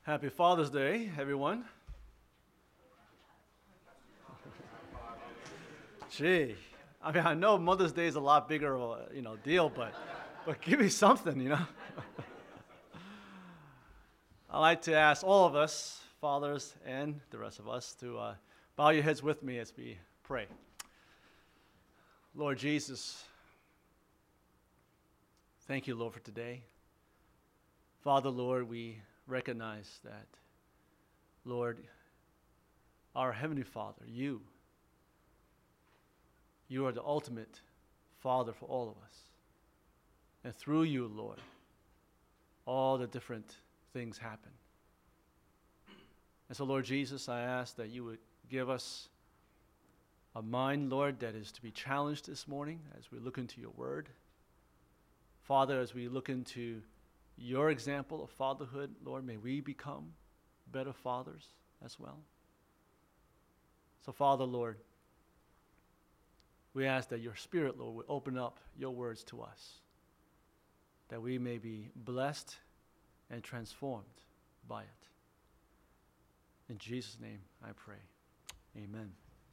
Happy Father's Day, everyone. Gee, I know Mother's Day is a lot bigger, deal, but give me something. I like to ask all of us, fathers and the rest of us, to bow your heads with me as we pray. Lord Jesus, thank you, Lord, for today. Father, Lord, we recognize that, Lord, our Heavenly Father, you are the ultimate Father for all of us. And through you, Lord, all the different things happen. And so, Lord Jesus, I ask that you would give us a mind, Lord, that is to be challenged this morning as we look into your word. Father, as we look into your example of fatherhood, Lord, may we become better fathers as well. So, Father, Lord, we ask that your Spirit, Lord, would open up your words to us, that we may be blessed and transformed by it. In Jesus' name I pray. Amen.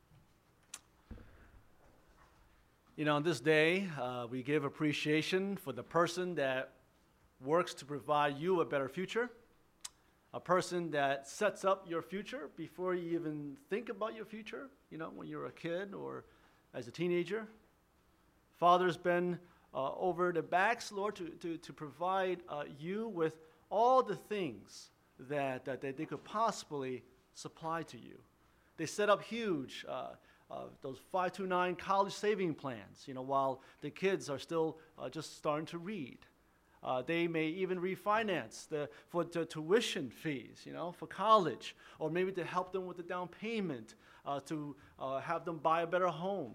On this day, we give appreciation for the person that works to provide you a better future, a person that sets up your future before you even think about your future, when you're a kid or as a teenager. Father's been over the backs, Lord, to provide you with all the things that they could possibly supply to you. They set up huge those 529 college saving plans, while the kids are still just starting to read. They may even refinance for the tuition fees, for college, or maybe to help them with the down payment, to have them buy a better home.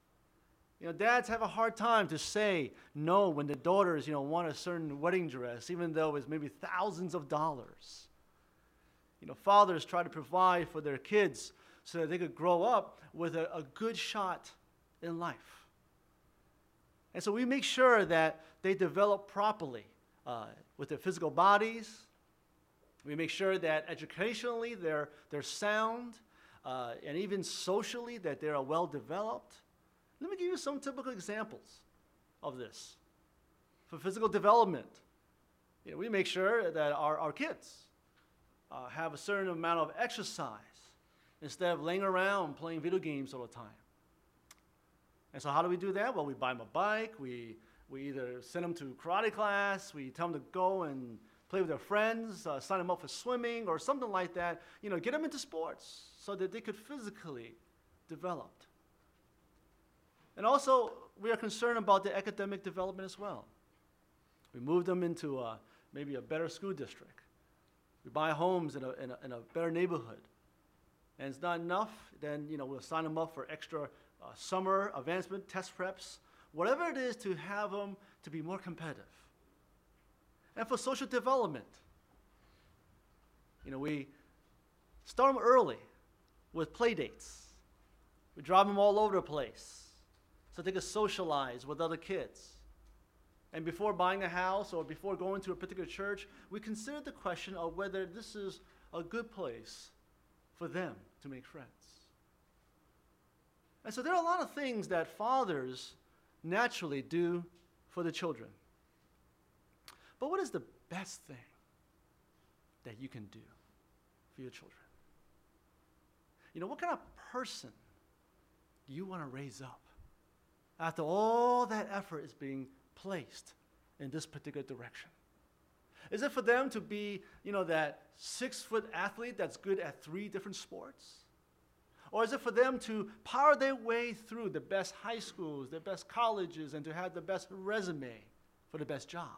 Dads have a hard time to say no when the daughters, want a certain wedding dress, even though it's maybe thousands of dollars. Fathers try to provide for their kids so that they could grow up with a good shot in life. And so we make sure that they develop properly with their physical bodies. We make sure that educationally they're sound, and even socially that they are well developed. Let me give you some typical examples of this. For physical development, we make sure that our kids have a certain amount of exercise instead of laying around playing video games all the time. And so how do we do that? Well, we buy them a bike. We either send them to karate class. We tell them to go and play with their friends, sign them up for swimming or something like that. Get them into sports so that they could physically develop. And also, we are concerned about their academic development as well. We move them into maybe a better school district. We buy homes in a better neighborhood. And it's not enough, then we'll sign them up for extra summer advancement test preps, whatever it is to have them to be more competitive. And for social development, we start them early with play dates. We drive them all over the place so they can socialize with other kids. And before buying a house or before going to a particular church, we consider the question of whether this is a good place for them to make friends. And so there are a lot of things that fathers naturally do for the children. But what is the best thing that you can do for your children? What kind of person do you want to raise up after all that effort is being placed in this particular direction? Is it for them to be, that 6-foot athlete that's good at 3 different sports? Or is it for them to power their way through the best high schools, the best colleges, and to have the best resume for the best job?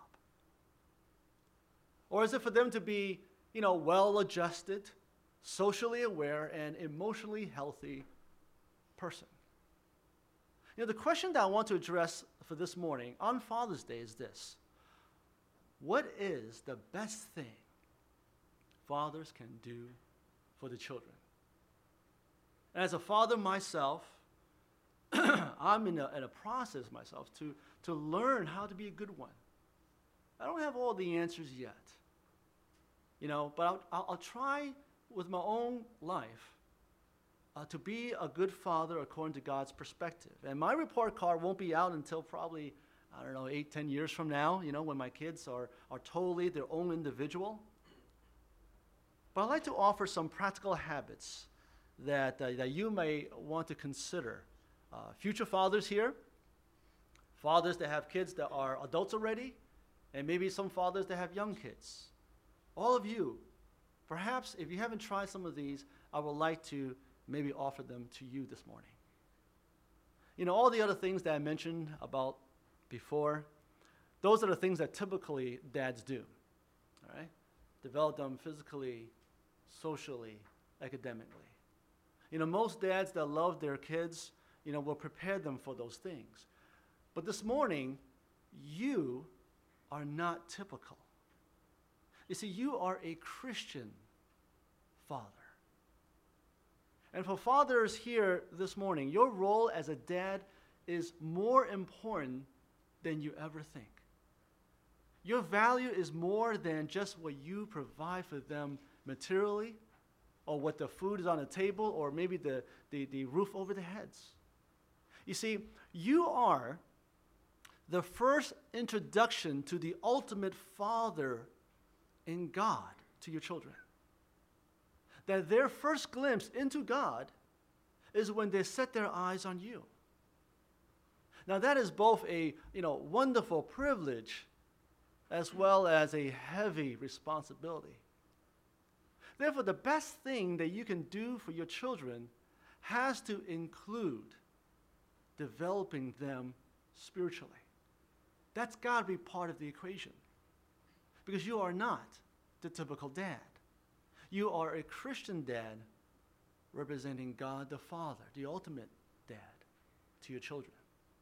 Or is it for them to be, well-adjusted, socially aware, and emotionally healthy person? The question that I want to address for this morning on Father's Day is this: what is the best thing fathers can do for the children? And as a father myself, I'm in a process myself to learn how to be a good one. I don't have all the answers yet. But I'll try with my own life to be a good father according to God's perspective. And my report card won't be out until probably, 8, 10 years from now, when my kids are totally their own individual. But I'd like to offer some practical habits that you may want to consider. Future fathers here, fathers that have kids that are adults already, and maybe some fathers that have young kids. All of you, perhaps if you haven't tried some of these, I would like to maybe offer them to you this morning. All the other things that I mentioned about before, those are the things that typically dads do, all right? Develop them physically, socially, academically. Most dads that love their kids, will prepare them for those things. But this morning, you are not typical. You see, you are a Christian father. And for fathers here this morning, your role as a dad is more important than you ever think. Your value is more than just what you provide for them materially, or what the food is on the table, or maybe the roof over their heads. You see, you are the first introduction to the ultimate Father in God to your children. That their first glimpse into God is when they set their eyes on you. Now that is both a wonderful privilege as well as a heavy responsibility. Therefore, the best thing that you can do for your children has to include developing them spiritually. That's got to be part of the equation. Because you are not the typical dad. You are a Christian dad representing God the Father, the ultimate dad, to your children.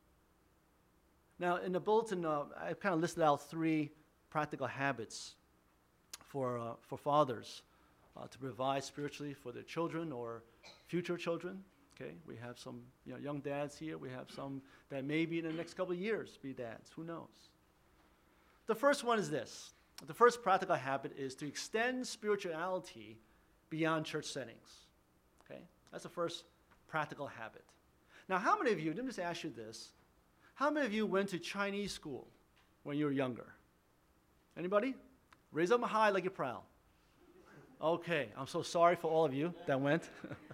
Now, in the bulletin, I kind of listed out 3 practical habits for fathers to provide spiritually for their children or future children. Okay, we have some young dads here. We have some that maybe in the next couple of years be dads. Who knows? The first one is this. The first practical habit is to extend spirituality beyond church settings. Okay, that's the first practical habit. Now, how many of you, let me just ask you this, how many of you went to Chinese school when you were younger? Anybody? Raise up high like you're proud. Okay, I'm so sorry for all of you that went.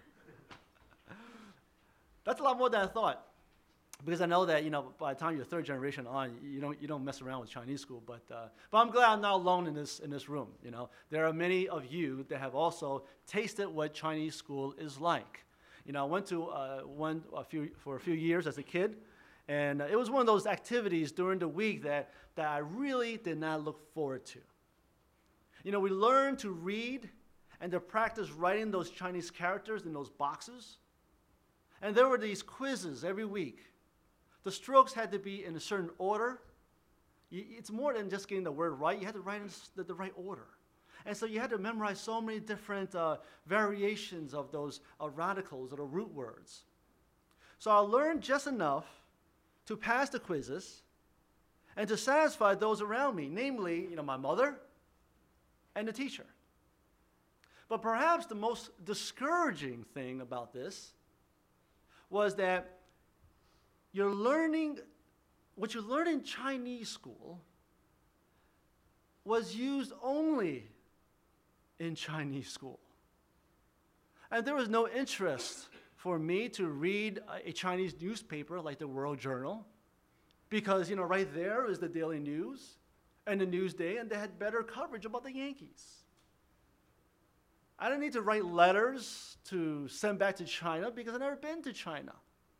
That's a lot more than I thought. Because I know that, by the time you're third generation on, you don't mess around with Chinese school. But I'm glad I'm not alone in this room. There are many of you that have also tasted what Chinese school is like. I went to one for a few years as a kid, and it was one of those activities during the week that I really did not look forward to. We learned to read and to practice writing those Chinese characters in those boxes. And there were these quizzes every week. The strokes had to be in a certain order. It's more than just getting the word right. You had to write in the right order. And so you had to memorize so many different variations of those radicals or the root words. So I learned just enough to pass the quizzes and to satisfy those around me, namely, my mother and the teacher. But perhaps the most discouraging thing about this was that what you learned in Chinese school was used only in Chinese school. And there was no interest for me to read a Chinese newspaper like the World Journal, because, right there is the Daily News and the Newsday, and they had better coverage about the Yankees. I didn't need to write letters to send back to China because I'd never been to China.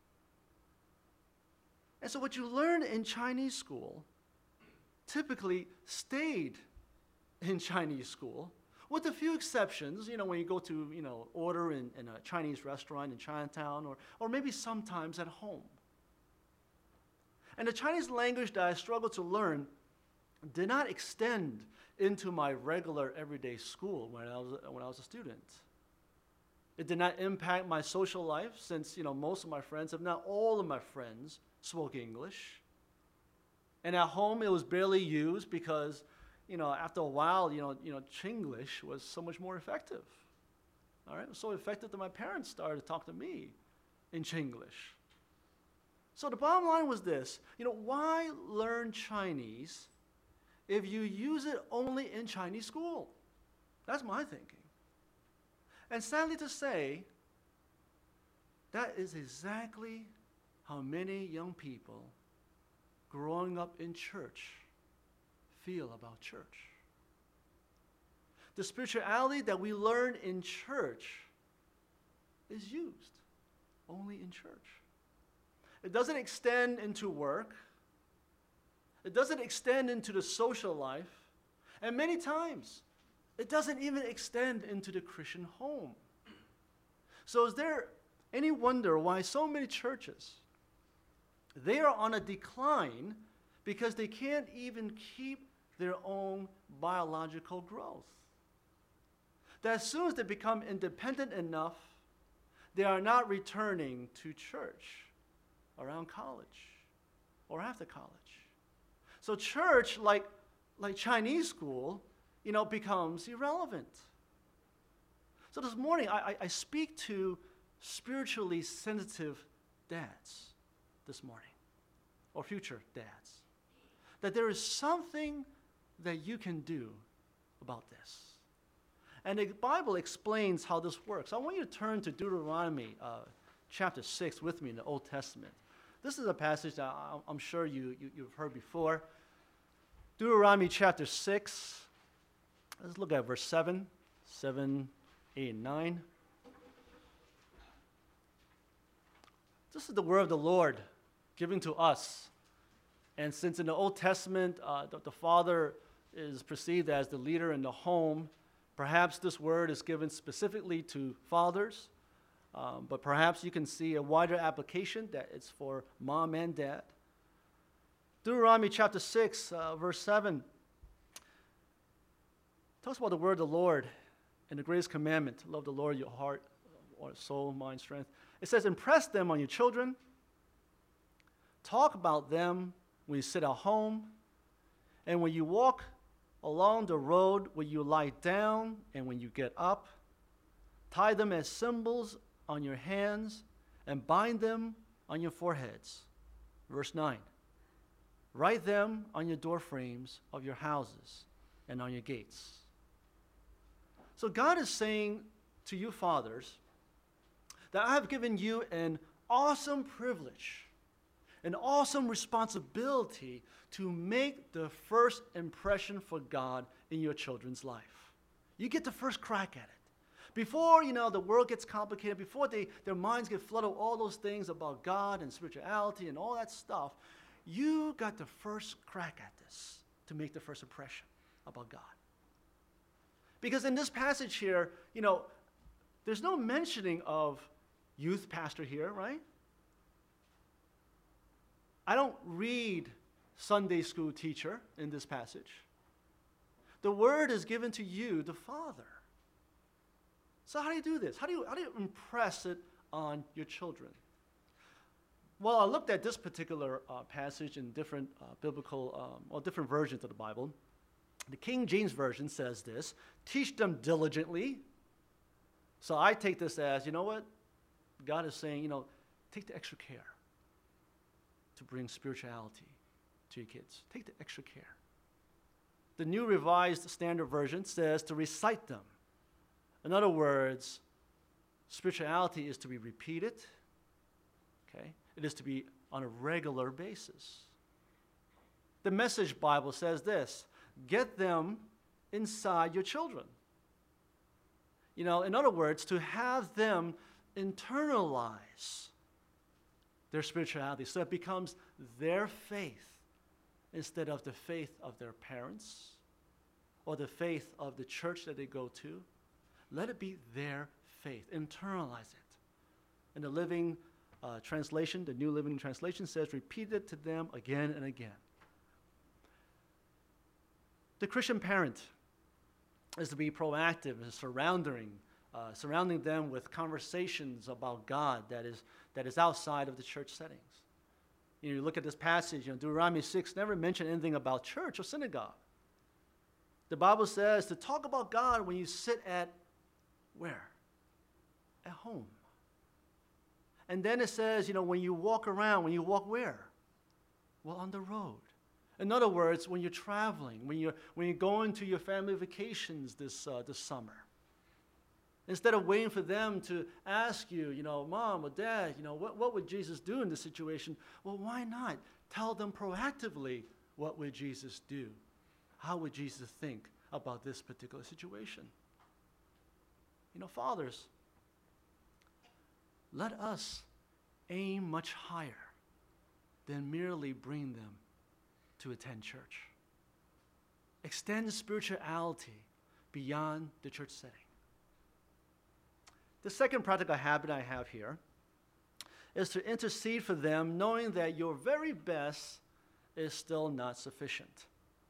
And so what you learn in Chinese school typically stayed in Chinese school, with a few exceptions, when you go to, order in a Chinese restaurant in Chinatown, or maybe sometimes at home. And the Chinese language that I struggled to learn did not extend into my regular everyday school when I was a student. It did not impact my social life, since most of my friends, if not all of my friends, spoke English. And at home it was barely used because after a while, Chinglish was so much more effective. All right, it was so effective that my parents started to talk to me in Chinglish. So the bottom line was this, why learn Chinese if you use it only in Chinese school? That's my thinking. And sadly to say, that is exactly how many young people growing up in church feel about church. The spirituality that we learn in church is used only in church. It doesn't extend into work. It doesn't extend into the social life. And many times, it doesn't even extend into the Christian home. So is there any wonder why so many churches, they are on a decline because they can't even keep their own biological growth? That as soon as they become independent enough, they are not returning to church around college or after college. So church, like Chinese school, becomes irrelevant. So this morning, I speak to spiritually sensitive dads this morning, or future dads, that there is something that you can do about this. And the Bible explains how this works. I want you to turn to Deuteronomy chapter 6 with me in the Old Testament. This is a passage that I'm sure you've heard before. Deuteronomy chapter 6. Let's look at verse 7, 8, and 9. This is the word of the Lord given to us. And since in the Old Testament, the father is perceived as the leader in the home, perhaps this word is given specifically to fathers, but perhaps you can see a wider application that it's for mom and dad. Deuteronomy chapter 6, verse 7. Talks about the word of the Lord and the greatest commandment, to love the Lord your heart, or soul, mind, strength. It says, impress them on your children. Talk about them when you sit at home, and when you walk along the road, when you lie down and when you get up. Tie them as symbols on your hands and bind them on your foreheads. Verse 9. Write them on your door frames of your houses and on your gates. So God is saying to you fathers that I have given you an awesome privilege, an awesome responsibility to make the first impression for God in your children's life. You get the first crack at it. Before, the world gets complicated, before their minds get flooded with all those things about God and spirituality and all that stuff, you got the first crack at this to make the first impression about God. Because in this passage here, there's no mentioning of youth pastor here, right? I don't read Sunday school teacher in this passage. The word is given to you, the father. So how do you do this? How do you impress it on your children? Well, I looked at this particular passage in different biblical, different versions of the Bible. The King James Version says this, teach them diligently. So I take this as, what? God is saying, take the extra care to bring spirituality to your kids. Take the extra care. The New Revised Standard Version says to recite them. In other words, spirituality is to be repeated. Okay? It is to be on a regular basis. The Message Bible says this, get them inside your children. In other words, to have them internalize their spirituality so it becomes their faith instead of the faith of their parents or the faith of the church that they go to. Let it be their faith. Internalize it. And the Living Translation, the New Living Translation says, repeat it to them again and again. The Christian parent is to be proactive in surrounding them with conversations about God that is outside of the church settings. You look at this passage, Deuteronomy 6 never mentioned anything about church or synagogue. The Bible says to talk about God when you sit at where? At home. And then it says, when you walk around, when you walk where? Well, on the road. In other words, when you're traveling, when you're going to your family vacations this summer. Instead of waiting for them to ask you, Mom or Dad, what would Jesus do in this situation? Well, why not tell them proactively, what would Jesus do? How would Jesus think about this particular situation? Fathers, let us aim much higher than merely bring them to attend church. Extend spirituality beyond the church setting. The second practical habit I have here is to intercede for them, knowing that your very best is still not sufficient.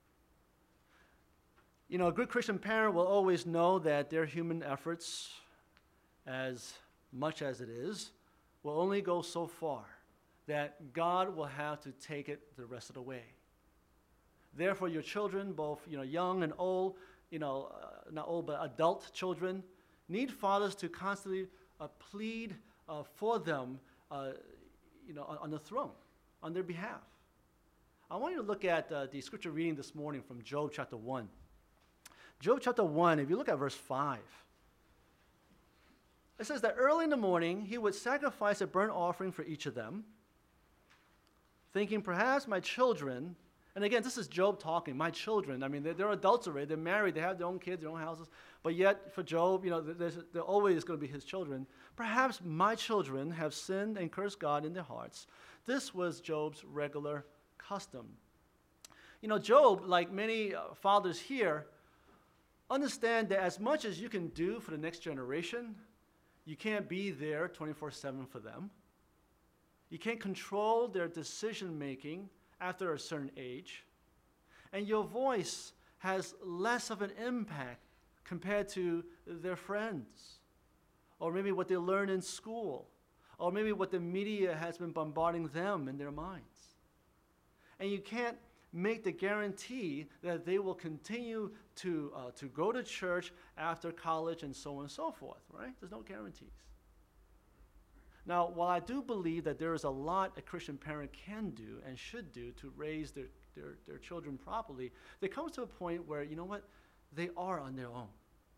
A good Christian parent will always know that their human efforts, as much as it is, will only go so far, that God will have to take it the rest of the way. Therefore, your children, both young and old, not old but adult children, need fathers to constantly plead for them, on the throne, on their behalf. I want you to look at the scripture reading this morning from Job chapter 1. Job chapter 1, if you look at verse 5, it says that early in the morning he would sacrifice a burnt offering for each of them, thinking, perhaps my children, and again, this is Job talking, my children. I mean, they're adults already. They're married. They have their own kids, their own houses. But yet, for Job, they're always going to be his children. Perhaps my children have sinned and cursed God in their hearts. This was Job's regular custom. Job, like many fathers here, understand that as much as you can do for the next generation, you can't be there 24/7 for them. You can't control their decision-making after a certain age. And your voice has less of an impact compared to their friends, or maybe what they learn in school, or maybe what the media has been bombarding them in their minds. And you can't make the guarantee that they will continue to go to church after college and so on and so forth, right? There's no guarantees. Now, while I do believe that there is a lot a Christian parent can do and should do to raise their children properly, there comes to a point where, they are on their own.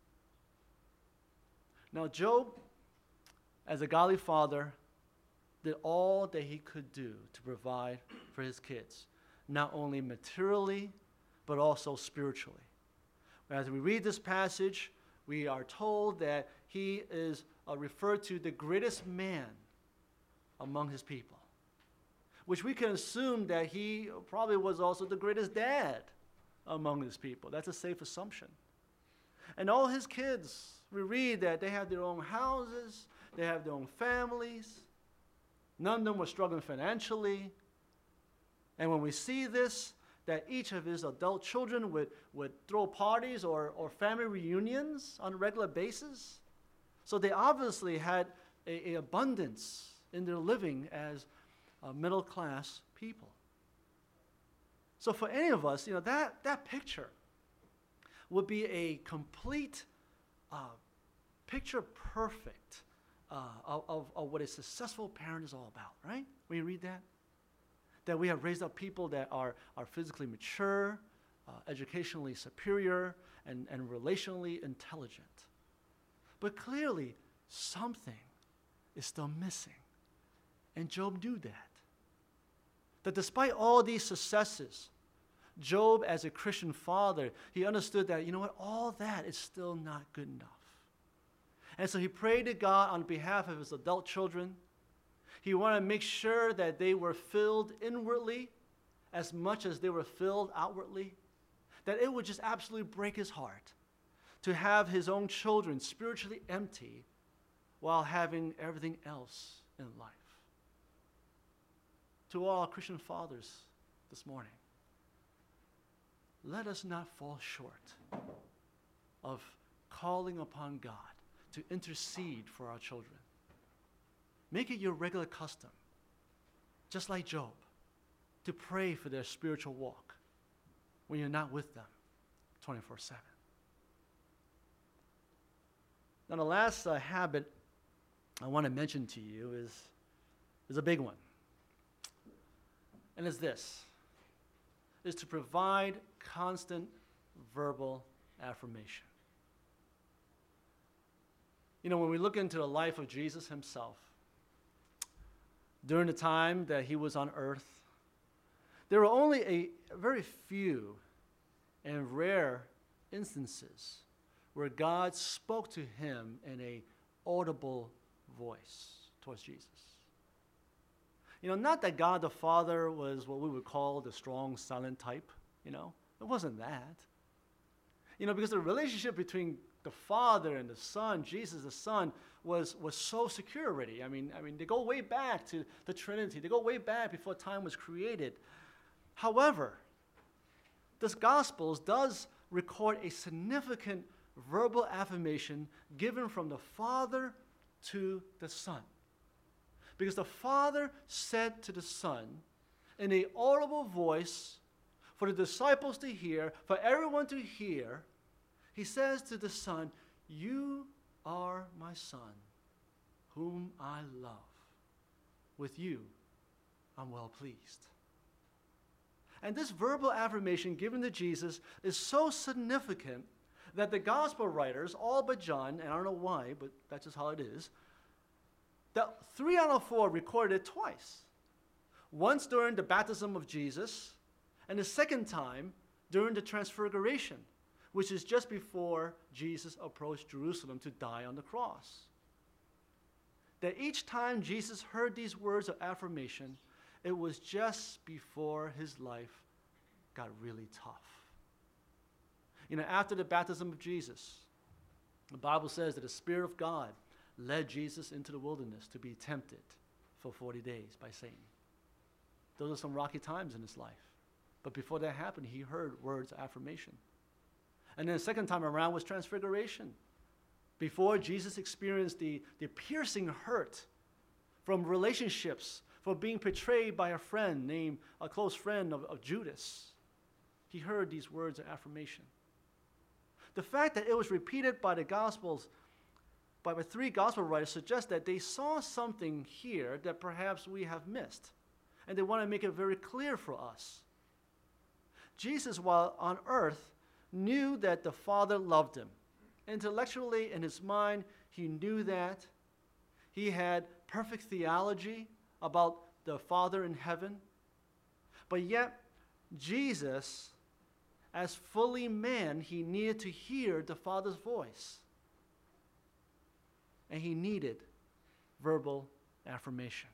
Now, Job, as a godly father, did all that he could do to provide for his kids, not only materially, but also spiritually. As we read this passage, we are told that he is referred to the greatest man among his people, which we can assume that he probably was also the greatest dad among his people. That's a safe assumption. And all his kids, we read that they have their own houses, they have their own families. None of them were struggling financially. And when we see this, that each of his adult children would throw parties or family reunions on a regular basis. So they obviously had an abundance in their living as middle-class people. So for any of us, that picture would be a complete picture perfect of what a successful parent is all about, right? When you read that? That we have raised up people that are physically mature, educationally superior, and relationally intelligent. But clearly, something is still missing. And Job knew that. That despite all these successes, Job, as a Christian father, he understood that, all that is still not good enough. And so he prayed to God on behalf of his adult children. He wanted to make sure that they were filled inwardly as much as they were filled outwardly, that it would just absolutely break his heart to have his own children spiritually empty while having everything else in life. To all Christian fathers this morning, let us not fall short of calling upon God to intercede for our children. Make it your regular custom, just like Job, to pray for their spiritual walk when you're not with them 24/7. Now, the last habit I want to mention to you is a big one. And it's this, is to provide constant verbal affirmation. You know, when we look into the life of Jesus himself, during the time that he was on earth, there were only a very few and rare instances where God spoke to him in an audible voice towards Jesus. You know, not that God the Father was what we would call the strong, silent type, you know. It wasn't that. You know, because the relationship between the Father and the Son, Jesus the Son, was so secure already. I mean, they go way back to the Trinity. They go way back before time was created. However, this Gospels does record a significant verbal affirmation given from the Father to the Son. Because the Father said to the Son in an audible voice for the disciples to hear, for everyone to hear, he says to the Son, "You are my Son, whom I love. With you, I'm well pleased." And this verbal affirmation given to Jesus is so significant that the gospel writers, all but John, and I don't know why, but that's just how it is, that 3 out of 4 recorded it twice. Once during the baptism of Jesus, and the second time during the transfiguration, which is just before Jesus approached Jerusalem to die on the cross. That each time Jesus heard these words of affirmation, it was just before his life got really tough. You know, after the baptism of Jesus, the Bible says that the Spirit of God led Jesus into the wilderness to be tempted for 40 days by Satan. Those are some rocky times in his life. But before that happened, he heard words of affirmation. And then the second time around was transfiguration. Before Jesus experienced the piercing hurt from relationships, for being betrayed by a friend named, a close friend of Judas, he heard these words of affirmation. The fact that it was repeated by the Gospels, by the 3 gospel writers, suggests that they saw something here that perhaps we have missed. And they want to make it very clear for us. Jesus, while on earth, knew that the Father loved him. Intellectually, in his mind, he knew that. He had perfect theology about the Father in heaven. But yet, Jesus, as fully man, he needed to hear the Father's voice. And he needed verbal affirmation.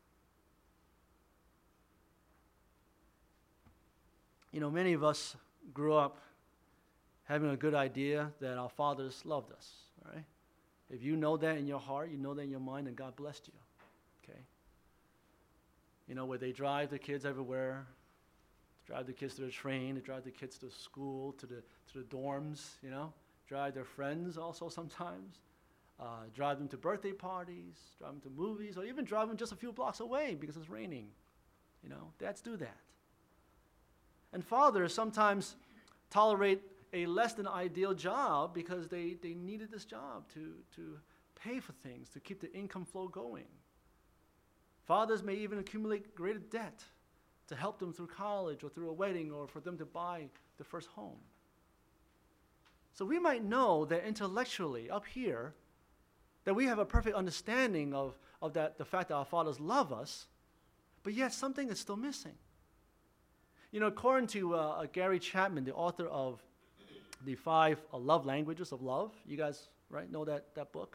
You know, many of us grew up having a good idea that our fathers loved us, all right? If you know that in your heart, you know that in your mind, and God blessed you, okay? You know, where they drive the kids everywhere, drive the kids to the train, they drive the kids to school, to the dorms, you know, drive their friends also sometimes, drive them to birthday parties, drive them to movies, or even drive them just a few blocks away because it's raining. You know, dads do that. And fathers sometimes tolerate a less than ideal job because they needed this job to pay for things, to keep the income flow going. Fathers may even accumulate greater debt to help them through college or through a wedding or for them to buy the first home. So we might know that intellectually up here that we have a perfect understanding of that, the fact that our fathers love us, but yet something is still missing. You know, according to Gary Chapman, the author of the 5 love languages of love, you guys, right, know that book?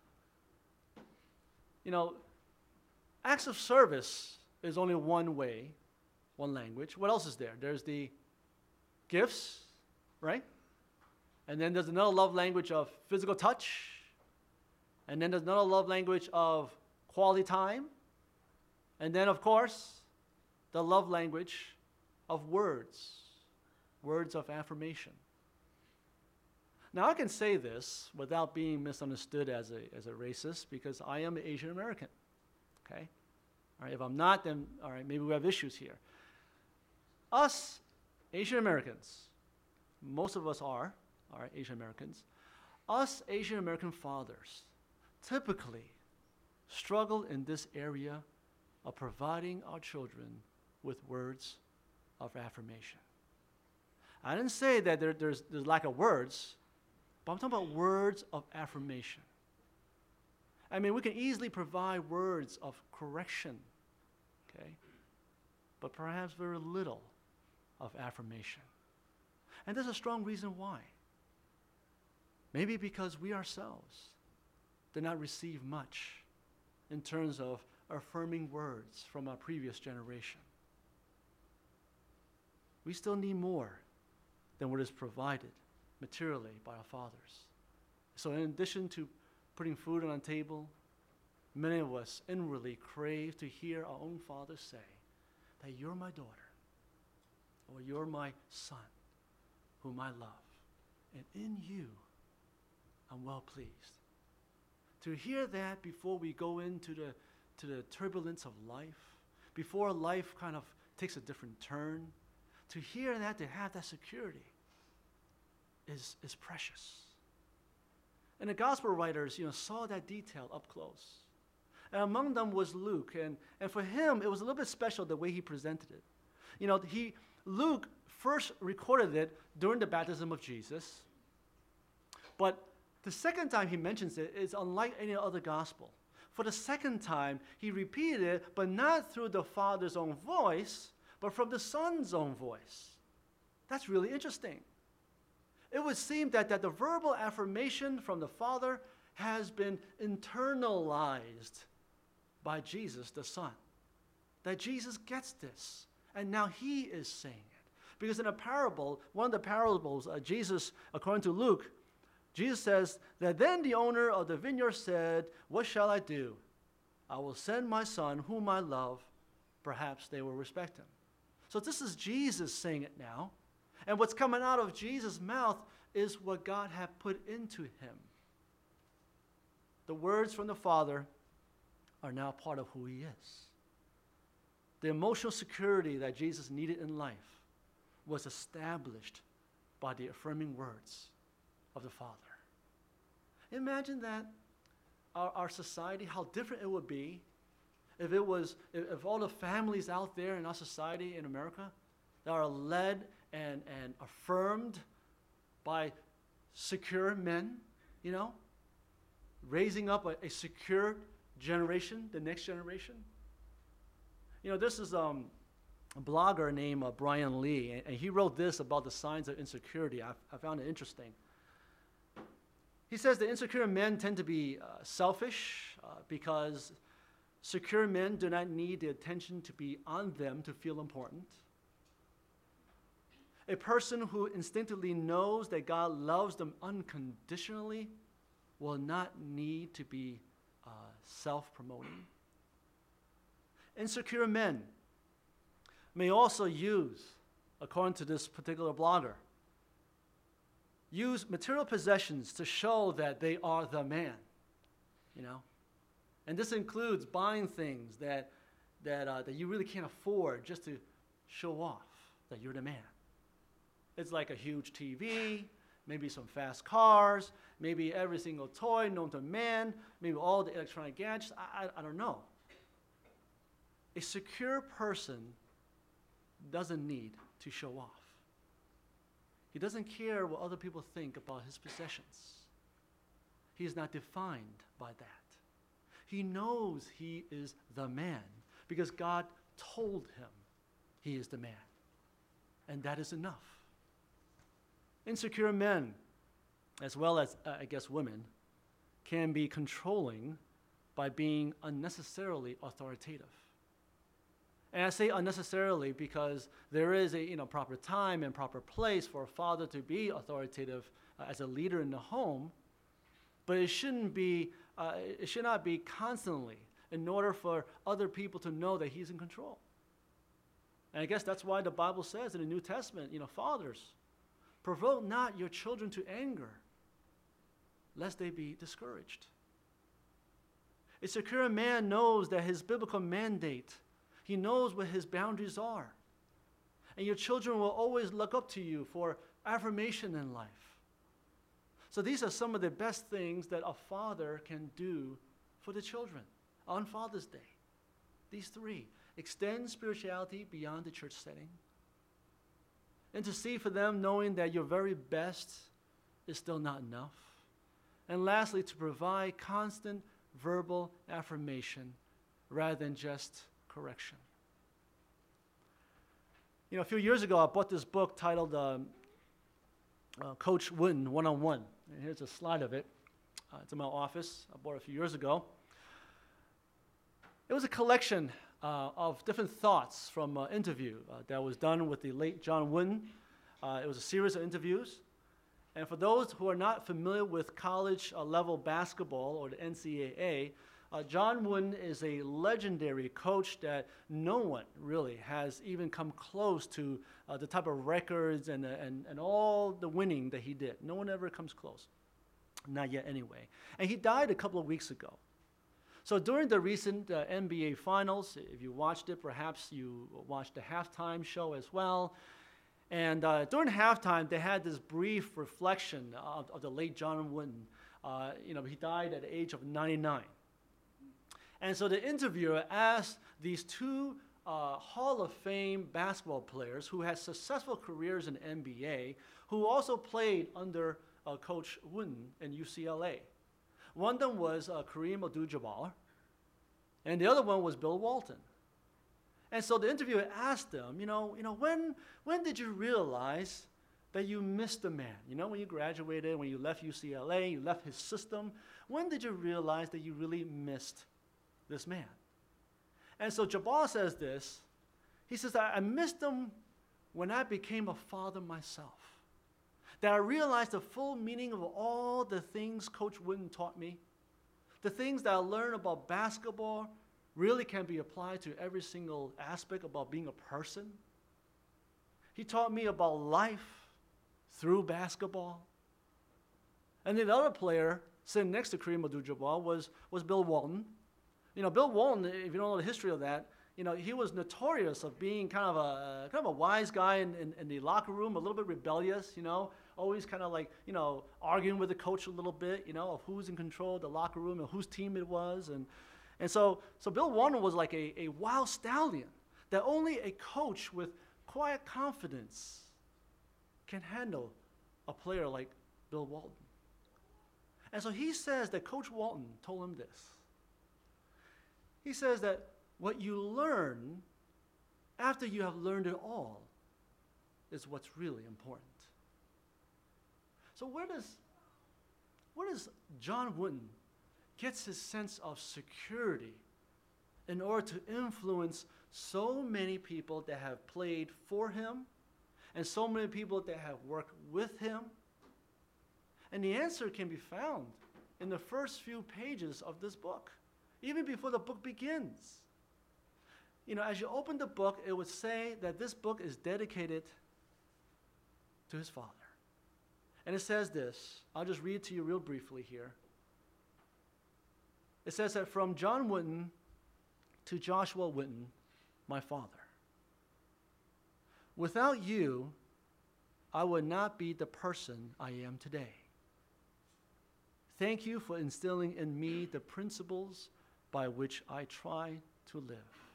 You know, acts of service is only one way, one language. What else is there? There's the gifts, right? And then there's another love language of physical touch. And then there's another love language of quality time. And then, of course, the love language of words of affirmation. Now, I can say this without being misunderstood as a racist because I am Asian American, okay? All right, if I'm not, then, all right, maybe we have issues here. Us, Asian Americans, most of us are Asian Americans, us Asian American fathers typically struggle in this area of providing our children with words of affirmation. I didn't say that there's lack of words, but I'm talking about words of affirmation. I mean, we can easily provide words of correction, okay? But perhaps very little of affirmation. And there's a strong reason why. Maybe because we ourselves did not receive much in terms of affirming words from our previous generation. We still need more than what is provided materially by our fathers. So in addition to putting food on the table, many of us inwardly crave to hear our own father say that you're my daughter, or you're my son, whom I love, and in you I'm well pleased. To hear that before we go into the turbulence of life, before life kind of takes a different turn, to hear that, to have that security is precious. And the gospel writers, saw that detail up close. And among them was Luke, and for him, it was a little bit special the way he presented it. Luke first recorded it during the baptism of Jesus, but the second time he mentions it is unlike any other gospel. For the second time, he repeated it, but not through the Father's own voice, but from the Son's own voice. That's really interesting. It would seem that the verbal affirmation from the Father has been internalized by Jesus the Son. That Jesus gets this, and now he is saying it. Because in a parable, one of the parables, Jesus, according to Luke, Jesus says that then the owner of the vineyard said, "What shall I do? I will send my son whom I love. Perhaps they will respect him." So this is Jesus saying it now. And what's coming out of Jesus' mouth is what God had put into him. The words from the Father are now part of who he is. The emotional security that Jesus needed in life was established by the affirming words of the Father. Imagine that our society, how different it would be if all the families out there in our society in America that are led and affirmed by secure men, raising up a secure generation, the next generation. This is a blogger named Brian Lee, and he wrote this about the signs of insecurity. I found it interesting. He says that insecure men tend to be selfish because secure men do not need the attention to be on them to feel important. A person who instinctively knows that God loves them unconditionally will not need to be self-promoting. Insecure men may also use, according to this particular blogger, use material possessions to show that they are the man, And this includes buying things that you really can't afford just to show off that you're the man. It's like a huge TV, maybe some fast cars, maybe every single toy known to man, maybe all the electronic gadgets, I don't know. A secure person doesn't need to show off. He doesn't care what other people think about his possessions. He is not defined by that. He knows he is the man because God told him he is the man. And that is enough. Insecure men, as well as, women, can be controlling by being unnecessarily authoritative. And I say unnecessarily because there is a proper time and proper place for a father to be authoritative as a leader in the home, but it should not be constantly in order for other people to know that he's in control. And I guess that's why the Bible says in the New Testament, fathers, provoke not your children to anger, lest they be discouraged. A secure man knows that his biblical mandate, he knows what his boundaries are. And your children will always look up to you for affirmation in life. So these are some of the best things that a father can do for the children on Father's Day. These three: extend spirituality beyond the church setting, intercede for them knowing that your very best is still not enough, and lastly, to provide constant verbal affirmation rather than just correction. You know, a few years ago, I bought this book titled Coach Wooden One-on-One. And here's a slide of it. It's in my office. I bought it a few years ago. It was a collection of different thoughts from an interview that was done with the late John Wooden. It was a series of interviews. And for those who are not familiar with college level basketball or the NCAA, John Wooden is a legendary coach that no one really has even come close to the type of records and all the winning that he did. No one ever comes close. Not yet anyway. And he died a couple of weeks ago. So during the recent NBA Finals, if you watched it, perhaps you watched the halftime show as well. And during halftime, they had this brief reflection of the late John Wooden. He died at the age of 99. And so the interviewer asked these two Hall of Fame basketball players who had successful careers in NBA, who also played under Coach Wooden in UCLA. One of them was Kareem Abdul-Jabbar, and the other one was Bill Walton. And so the interviewer asked them, when did you realize that you missed the man? You know, when you graduated, when you left UCLA, you left his system, when did you realize that you really missed this man? And so Jabbar says this. He says, I missed him when I became a father myself. That I realized the full meaning of all the things Coach Wooden taught me. The things that I learned about basketball really can be applied to every single aspect about being a person. He taught me about life through basketball. And the other player sitting next to Kareem Abdul-Jabbar was Bill Walton. You know, Bill Walton, if you don't know the history of that, he was notorious of being kind of a wise guy in the locker room, a little bit rebellious, always kind of like, arguing with the coach a little bit, of who's in control of the locker room and whose team it was. And so Bill Walton was like a wild stallion that only a coach with quiet confidence can handle a player like Bill Walton. And so he says that Coach Walton told him this. He says that what you learn after you have learned it all is what's really important. So where does John Wooden get his sense of security in order to influence so many people that have played for him and so many people that have worked with him? And the answer can be found in the first few pages of this book, even before the book begins. As you open the book, it would say that this book is dedicated to his father. And it says this. I'll just read it to you real briefly here. It says that from John Wooden to Joshua Wooden, my father. Without you, I would not be the person I am today. Thank you for instilling in me the principles by which I try to live.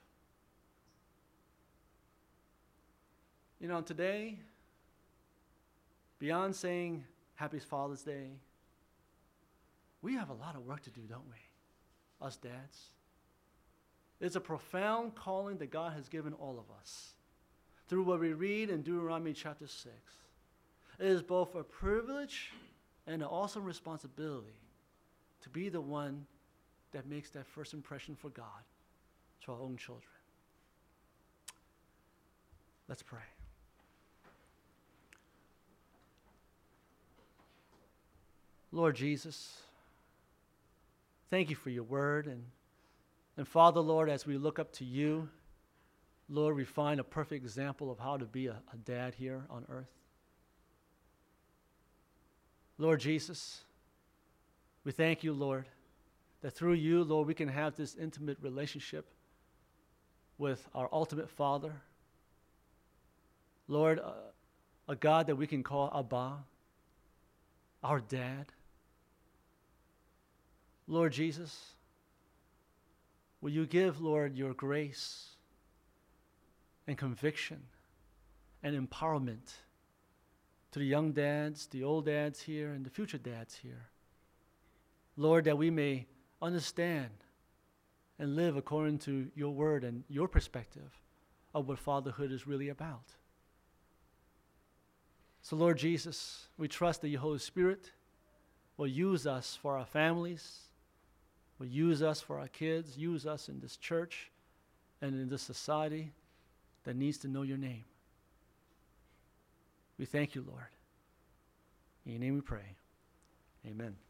Today, beyond saying Happy Father's Day, we have a lot of work to do, don't we? Us dads. It's a profound calling that God has given all of us through what we read in Deuteronomy chapter 6. It is both a privilege and an awesome responsibility to be the one that makes that first impression for God to our own children. Let's pray. Lord Jesus, thank you for your word. And Father, Lord, as we look up to you, Lord, we find a perfect example of how to be a dad here on earth. Lord Jesus, we thank you, Lord, that through you, Lord, we can have this intimate relationship with our ultimate Father. Lord, a God that we can call Abba, our dad. Lord Jesus, will you give, Lord, your grace and conviction and empowerment to the young dads, the old dads here, and the future dads here. Lord, that we may understand and live according to your word and your perspective of what fatherhood is really about. So, Lord Jesus, we trust that your Holy Spirit will use us for our families, will use us for our kids, use us in this church and in this society that needs to know your name. We thank you, Lord. In your name we pray. Amen.